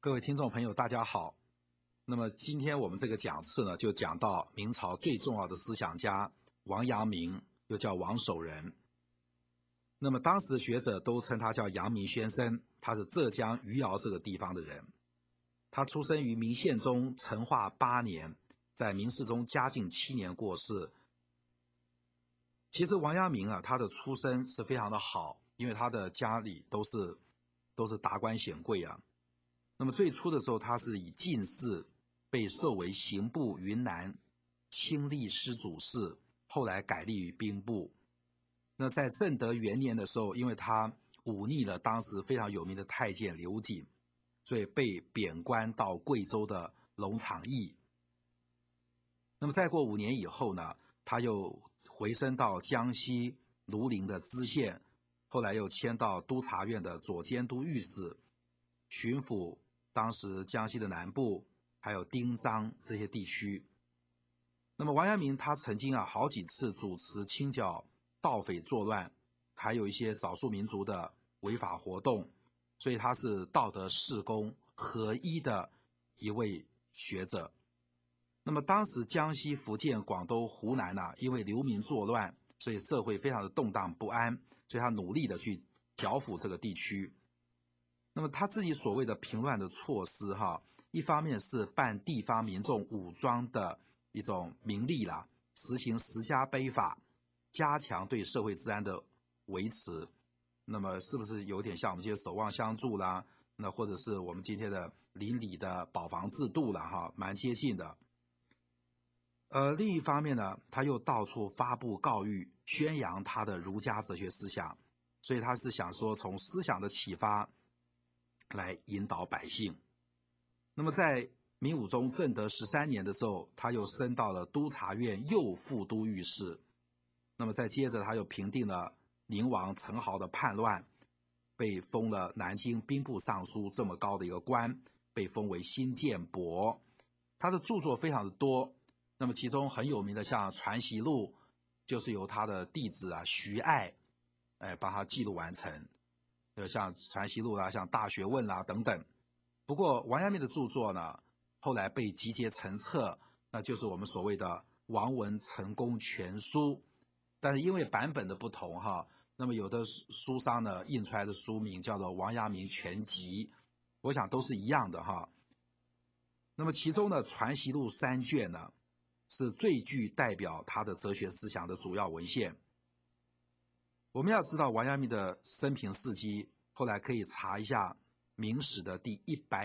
各位听众朋友，大家好。那么今天我们这个讲次呢，就讲到明朝最重要的思想家王阳明，又叫王守仁。那么当时的学者都称他叫阳明先生，他是浙江余姚这个地方的人。他出生于明宪宗成化8年，在明世宗嘉靖7年过世。其实王阳明啊，他的出身是非常的好，因为他的家里都是达官显贵啊。那么最初的时候，他是以进士被授为刑部云南清吏司主事，后来改隶于兵部。那在正德元年的时候，因为他忤逆了当时非常有名的太监刘瑾，所以被贬官到贵州的龙场驿。那么再过5年以后呢，他又回升到江西庐陵的知县，后来又迁到督察院的左监督御史，巡抚当时江西的南部还有丁章这些地区。那么王阳明他曾经好几次主持清剿盗匪作乱，还有一些少数民族的违法活动，所以他是道德事公合一的一位学者。那么当时江西、福建、广东、湖南因为流民作乱，所以社会非常的动荡不安，所以他努力的去剿抚这个地区。那么他自己所谓的平乱的措施一方面是办地方民众武装的一种名利啦，实行10家碑法，加强对社会治安的维持。那么是不是有点像我们这些守望相助啦，那或者是我们今天的邻里的保防制度啦蛮接近的。另一方面呢，他又到处发布告谕，宣扬他的儒家哲学思想，所以他是想说从思想的启发来引导百姓。那么在明武宗正德13年的时候，他又升到了督察院右副都御史。那么再接着他又平定了宁王陈豪的叛乱，被封了南京兵部尚书这么高的一个官，被封为新建伯。他的著作非常的多，那么其中很有名的像《传习录》，就是由他的弟子徐爱帮他记录完成。像《传习录》啦，像《大学问》啦等等。不过王阳明的著作呢，后来被集结成册，那就是我们所谓的《王文成功全书》。但是因为版本的不同那么有的书商呢印出来的书名叫做《王阳明全集》，我想都是一样的那么其中的《传习录》3卷呢，是最具代表他的哲学思想的主要文献。我们要知道王阳明的生平事迹，后来可以查一下《明史》的第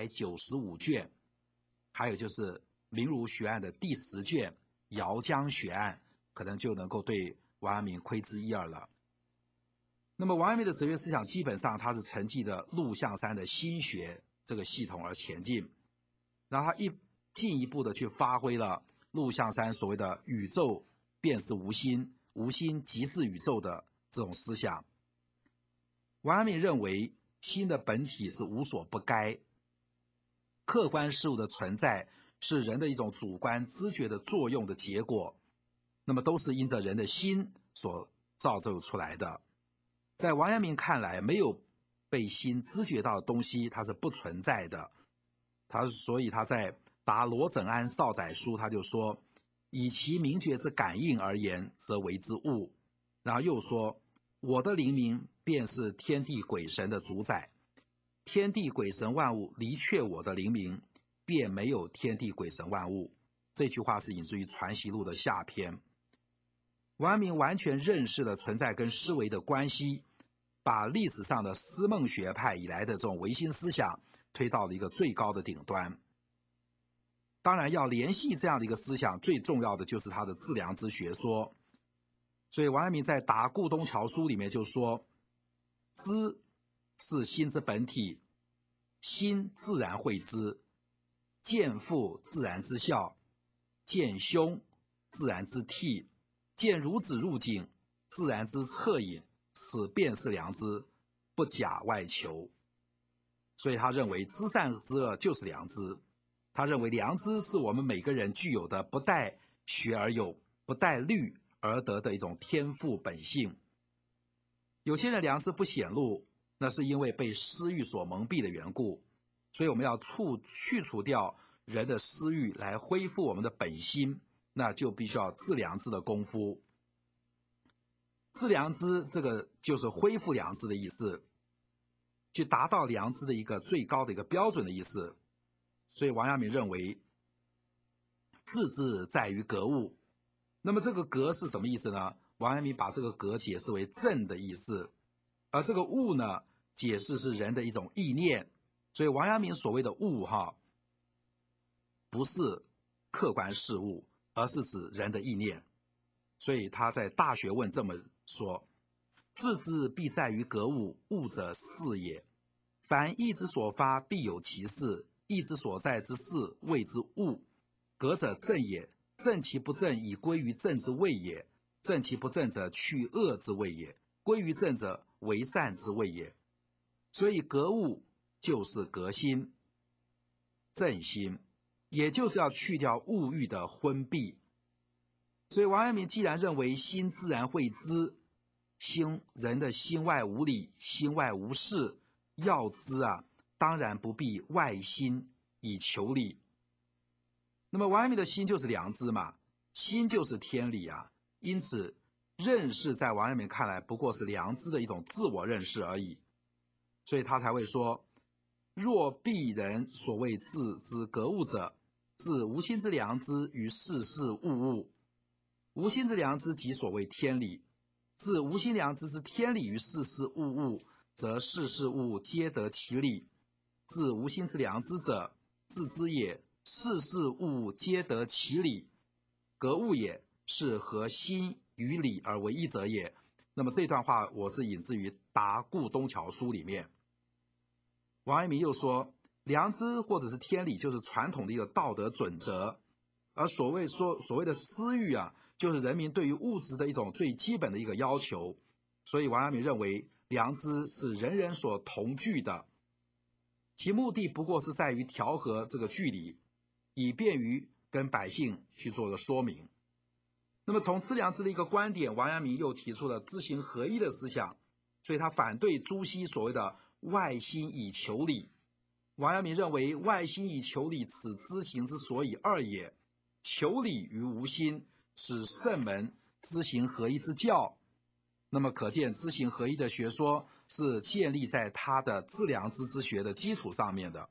195卷，还有就是明儒学案的第10卷《姚江学案》，可能就能够对王阳明窥之一二了。那么王阳明的哲学思想基本上他是承继的陆象山的心学这个系统而前进，然后他进一步的去发挥了陆象山所谓的宇宙便是无心，无心即是宇宙的这种思想。王阳明认为心的本体是无所不该，客观事物的存在是人的一种主观知觉的作用的结果，那么都是因着人的心所造就出来的。在王阳明看来，没有被心知觉到的东西它是不存在的。所以他在答罗整安少宰书他就说，以其明觉之感应而言，则为之物。然后又说，我的灵明便是天地鬼神的主宰，天地鬼神万物离却我的灵明，便没有天地鬼神万物。这句话是引自于《传习录》的下篇。王阳明完全认识了存在跟思维的关系，把历史上的思梦学派以来的这种唯心思想推到了一个最高的顶端。当然要联系这样的一个思想，最重要的就是他的致良知学说。所以王阳明在《答顾东桥书》里面就说，知是心之本体，心自然会知，见复自然之效，见凶自然之替，见孺子入井自然之恻隐，此便是良知，不假外求。所以他认为知善知恶就是良知，他认为良知是我们每个人具有的不待学而有，不待虑而得的一种天赋本性。有些人良知不显露，那是因为被私欲所蒙蔽的缘故， 所以我们要去除掉人的私欲，来恢复我们的本心，那就必须要治良知的功夫。治良知，这个就是恢复良知的意思，去达到良知的一个最高的一个标准的意思。所以王阳明认为，治之在于格物。那么这个格是什么意思呢？王阳明把这个格解释为正的意思，而这个物呢，解释是人的一种意念。所以王阳明所谓的物不是客观事物，而是指人的意念。所以他在《大学问》这么说：治之必在于格物，物者事也。凡意之所发，必有其事；意之所在之事，谓之物。格者正也，正其不正，以归于正之谓也；正其不正者，去恶之谓也；归于正者，为善之谓也。所以格物就是革新、正心，也就是要去掉物欲的昏蔽。所以王阳明既然认为心自然会知，人的心外无理，心外无事，要知当然不必外心以求理。那么王阳明的心就是良知嘛，心就是天理因此认识在王阳明看来不过是良知的一种自我认识而已。所以他才会说：若鄙人所谓治之格物者，治无心之良知于事事物物。无心之良知即所谓天理，治无心良知之天理于事事物物，则事事物物皆得其理。治无心之良知者，治之也，事事物物皆得其理。格物也，是合心与理而为一者也。那么这段话我是引自于《达顾东桥书》里面。王阳明又说，良知或者是天理就是传统的一个道德准则，而所谓的私欲就是人民对于物质的一种最基本的一个要求。所以王阳明认为良知是人人所同具的，其目的不过是在于调和这个距离，以便于跟百姓去做个说明。那么从治良知的一个观点，王阳明又提出了知行合一的思想，所以他反对朱熹所谓的外心以求理。王阳明认为外心以求理，此知行之所以二也。求理于无心，是圣门知行合一之教。那么可见知行合一的学说是建立在他的治良知之学的基础上面的。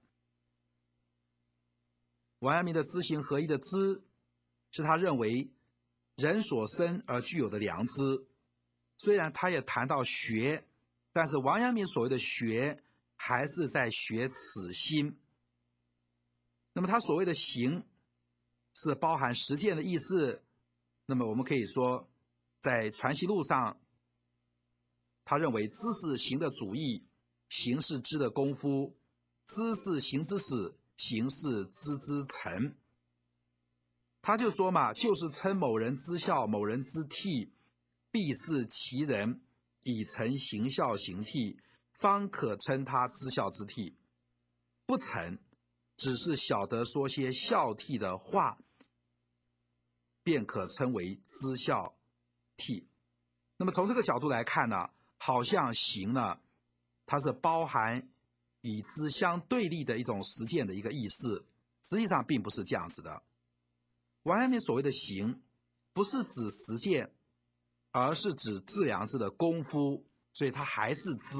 王阳明的知行合一的知，是他认为人所生而具有的良知。虽然他也谈到学，但是王阳明所谓的学还是在学此心。那么他所谓的行是包含实践的意思。那么我们可以说，在传习录上，他认为知是行的主义，行是知的功夫，知是行之始，行是知之成。他就说嘛，就是称某人知孝，某人知悌，必是其人以成行孝行悌，方可称他知孝之悌。不成，只是晓得说些孝悌的话，便可称为知孝悌。那么从这个角度来看呢，好像行呢，它是包含与之相对立的一种实践的一个意思，实际上并不是这样子的。王阳明所谓的行，不是指实践，而是指治良知的功夫，所以它还是知。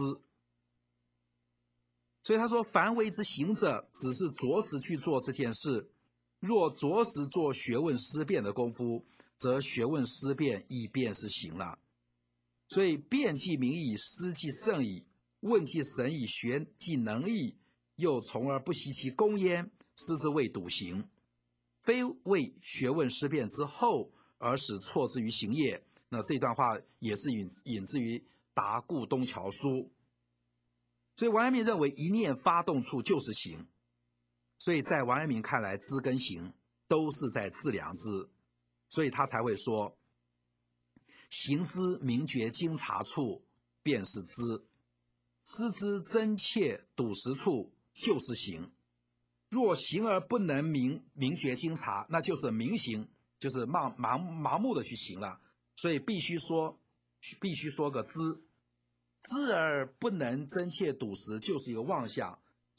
所以他说，凡为之行者，只是着实去做这件事。若着实做学问思辨的功夫，则学问思辨亦便是行了。所以辩既明矣，思既甚矣，问既神矣，学既能矣，又从而不惜其功焉，斯之谓笃行。非为学问思辨之后，而使错之于行也。那这段话也是引自于《达顾东桥书》。所以王阳明认为一念发动处就是行，所以在王阳明看来，知跟行都是在治良知，所以他才会说，行之明觉精察处便是知，知之真切笃实处就是行。若行而不能明觉精察，那就是明行，就是盲目的去行了。所以必须说个知，知而不能真切笃实，就是一个妄想。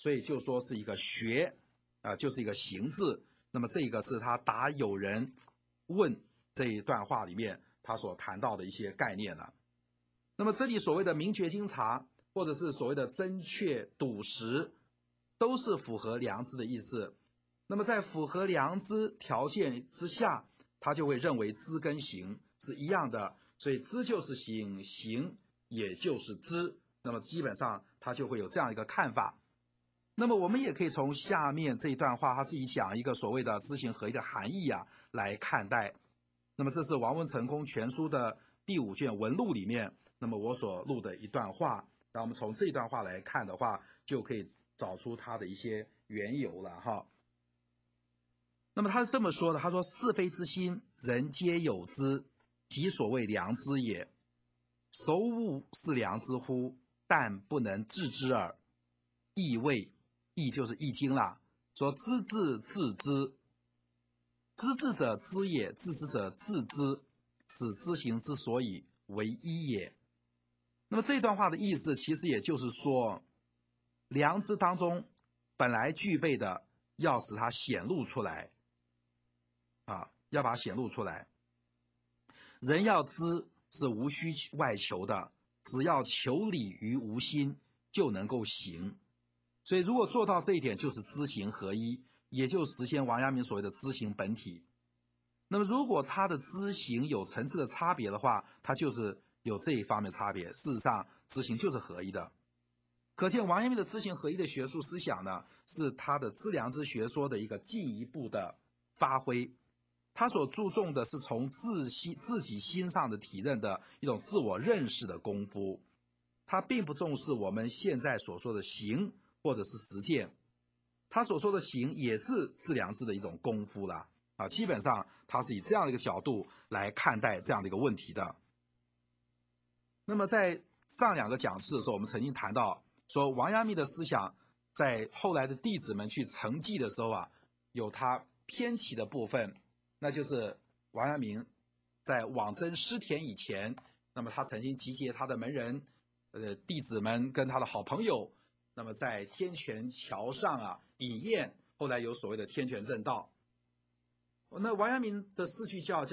所以就说是一个学，就是一个行字。那么这个是他答有人问这一段话里面他所谈到的一些概念了。那么这里所谓的明确经察，或者是所谓的真确笃实，都是符合良知的意思。那么在符合良知条件之下，他就会认为知跟行是一样的，所以知就是行，行也就是知。那么基本上他就会有这样一个看法。那么我们也可以从下面这一段话他自己讲一个所谓的知行合一的含义来看待。那么这是王文成公全书的第5卷文录里面，那么我所录的一段话。那我们从这一段话来看的话，就可以找出它的一些缘由了哈。那么他是这么说的，他说是非之心，人皆有之，即所谓良知也。孰物是良知乎？但不能治之耳。易谓，易就是易经啦，说知之治之，知之者知也，治之者治之，此知行之所以为一也。那么这段话的意思其实也就是说，良知当中本来具备的要使它显露出来，要把它显露出来。人要知是无需外求的，只要求理于无心就能够行。所以如果做到这一点，就是知行合一，也就实现王阳明所谓的知行本体。那么如果他的知行有层次的差别的话，他就是有这一方面差别，事实上知行就是合一的。可见王阳明的知行合一的学术思想呢，是他的知良知学说的一个进一步的发挥。他所注重的是从自己心上的体认的一种自我认识的功夫，他并不重视我们现在所说的行或者是实践，他所说的行也是知良知的一种功夫啦。基本上他是以这样的一个角度来看待这样的一个问题的。那么在上2个讲次的时候，我们曾经谈到说，王阳明的思想在后来的弟子们去承继的时候有他偏启的部分，那就是王阳明在往征师田以前，那么他曾经集结他的门人弟子们跟他的好朋友，那么在天泉桥上饮宴，后来有所谓的天泉正道。那王阳明的四句教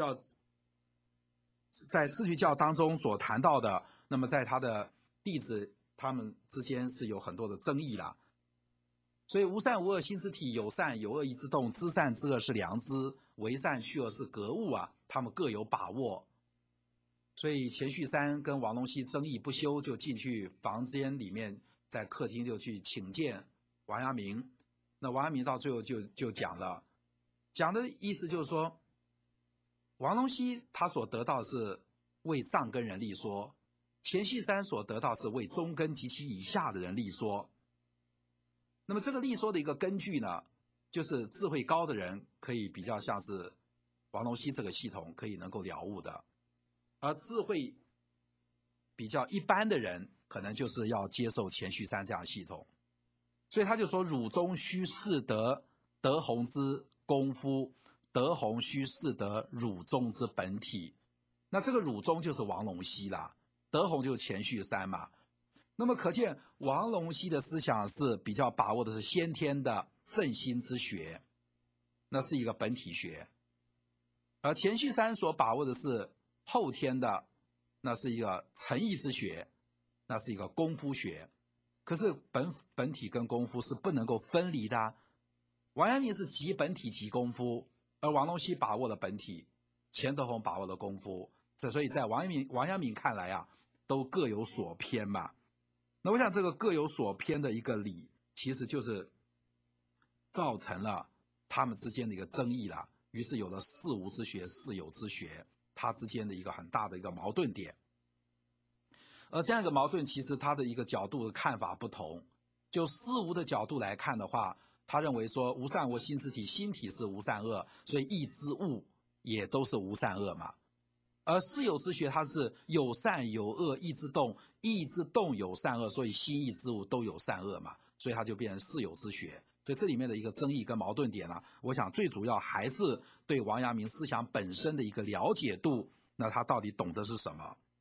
在四句教当中所谈到的，那么在他的弟子他们之间是有很多的争议啦。所以无善无恶心之体，有善有恶意之动，知善知恶是良知，为善去恶是格物他们各有把握。所以钱绪山跟王龙溪争议不休，就进去房间里面，在客厅就去请见王阳明。那王阳明到最后就讲的意思就是说，王龙溪他所得到是为上根人立说，钱绪山所得到是为中根及其以下的人立说。那么这个立说的一个根据呢，就是智慧高的人可以比较像是王龙溪这个系统可以能够了悟的，而智慧比较一般的人可能就是要接受钱绪山这样的系统。所以他就说，汝中须视得德弘之功夫，德弘须视得汝中之本体。那这个汝中就是王龙溪啦，德弘就是钱绪山嘛。那么可见王龙溪的思想是比较把握的是先天的正心之学，那是一个本体学。而钱绪山所把握的是后天的，那是一个诚意之学，那是一个功夫学。可是本体跟功夫是不能够分离的王阳明是集本体集功夫，而王龙溪把握了本体，钱德弘把握了功夫。所以在王阳明看来都各有所偏嘛。那我想这个各有所偏的一个理，其实就是造成了他们之间的一个争议啦。于是有了似无之学、似有之学，它之间的一个很大的一个矛盾点。而这样一个矛盾，其实它的一个角度的看法不同。就似无的角度来看的话，他认为说无善恶心之体，心体是无善恶，所以意之物也都是无善恶嘛。而似有之学，它是有善有恶，意之动，意之动有善恶，所以心意之物都有善恶嘛，所以它就变成似有之学。所以这里面的一个争议跟矛盾点我想最主要还是对王阳明思想本身的一个了解度，那他到底懂得是什么？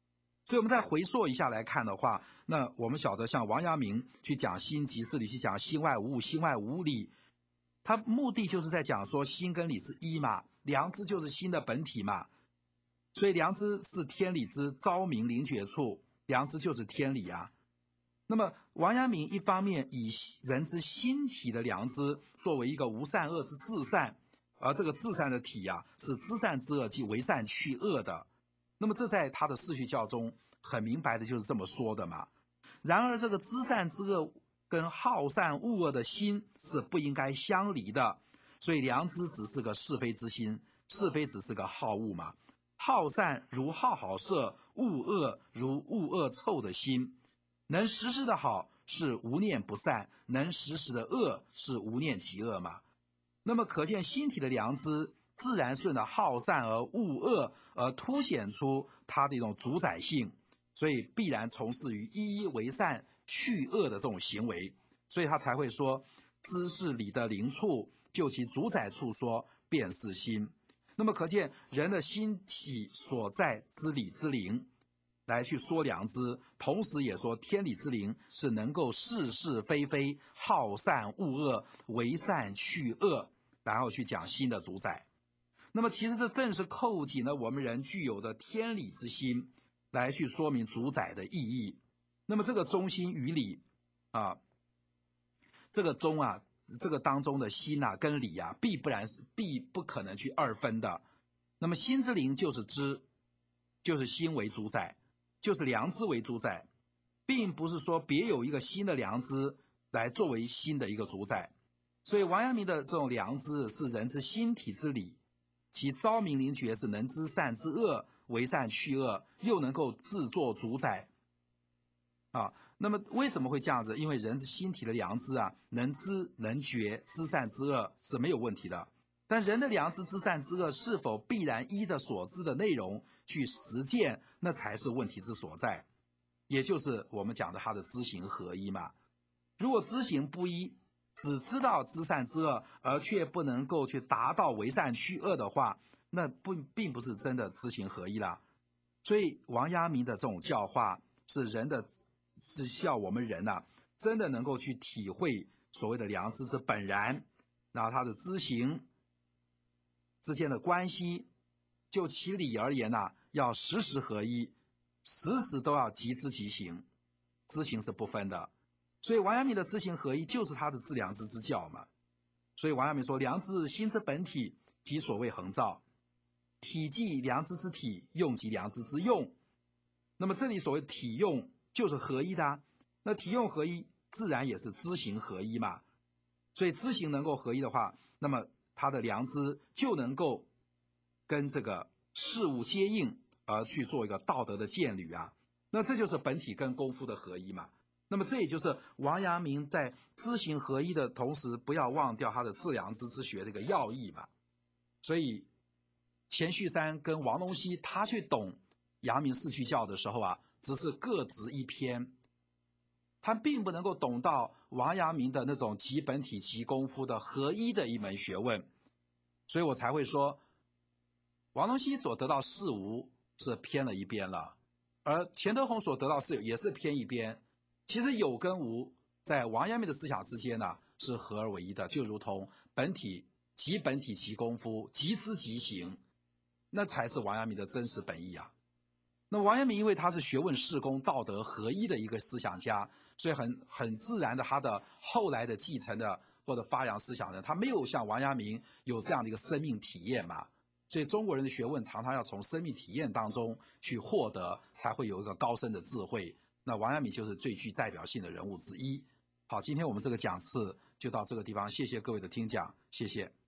所以我们再回溯一下来看的话，那我们晓得像王阳明去讲心即是理，去讲心外无物，心外无物理，他目的就是在讲说心跟理是一嘛，良知就是心的本体嘛，所以良知是天理之昭明灵觉处，良知就是天理啊。那么王阳明一方面以人之心体的良知作为一个无善恶之至善，而这个至善的体啊是知善知恶，即为善去恶的。那么这在他的四序教中很明白的就是这么说的嘛。然而这个知善知恶跟好善恶恶的心是不应该相离的，所以良知只是个是非之心，是非只是个好恶嘛。好善如好好色，恶恶如恶恶臭的心，能时时的好是无念不善，能时时的恶是无念极恶嘛。那么可见心体的良知自然顺着好善而恶恶，而凸显出它的一种主宰性，所以必然从事于一为善去恶的这种行为，所以他才会说知是理的灵处，就其主宰处说便是心。那么可见人的心体所在之理之灵来去说良知，同时也说天理之灵是能够是是非非，好善恶恶，为善去恶，然后去讲心的主宰。那么其实这正是扣紧了我们人具有的天理之心来去说明主宰的意义。那么这个中心与理啊，这个中啊，这个当中的心啊跟理啊必不可能去二分的。那么心之灵就是知，就是心为主宰，就是良知为主宰，并不是说别有一个新的良知来作为心的一个主宰。所以王阳明的这种良知是人之心体之理，其昭明灵觉是能知善知恶，为善去恶，又能够自作主宰啊。那么为什么会这样子？因为人之心体的良知啊，能知能觉，知善知恶是没有问题的。但人的良知知善知恶是否必然依的所知的内容去实践，那才是问题之所在，也就是我们讲的他的知行合一嘛。如果知行不一，只知道知善知恶，而却不能够去达到为善去恶的话，那并不是真的知行合一啦。所以王阳明的这种教化是需要我们人啊，真的能够去体会所谓的良知之本然，然后他的知行之间的关系，就其理而言啊，要时时合一，时时都要即知即行，知行是不分的。所以王阳明的知行合一就是他的致良知之教嘛。所以王阳明说良知心之本体，即所谓恒照，体即良知之体，用即良知之用。那么这里所谓体用就是合一的啊，那体用合一自然也是知行合一嘛。所以知行能够合一的话，那么他的良知就能够跟这个事物接应，而去做一个道德的建履啊。那这就是本体跟功夫的合一嘛。那么这也就是王阳明在知行合一的同时，不要忘掉他的致良知之学的一个要义嘛。所以钱绪山跟王龙溪他去懂阳明四序教的时候啊，只是各执一篇，他并不能够懂到王阳明的那种集本体集功夫的合一的一门学问。所以我才会说王龙溪所得到事无是偏了一边了，而钱德洪所得到事有也是偏一边。其实有跟无在王阳明的思想之间呢是合而为一的，就如同本体即功夫，即知即行，那才是王阳明的真实本意啊。那王阳明因为他是学问事功道德合一的一个思想家，所以很自然的他的后来的继承的或者发扬思想的，他没有像王阳明有这样的一个生命体验嘛。所以中国人的学问常常要从生命体验当中去获得，才会有一个高深的智慧。那王阳明就是最具代表性的人物之一。好，今天我们这个讲次就到这个地方，谢谢各位的听讲，谢谢。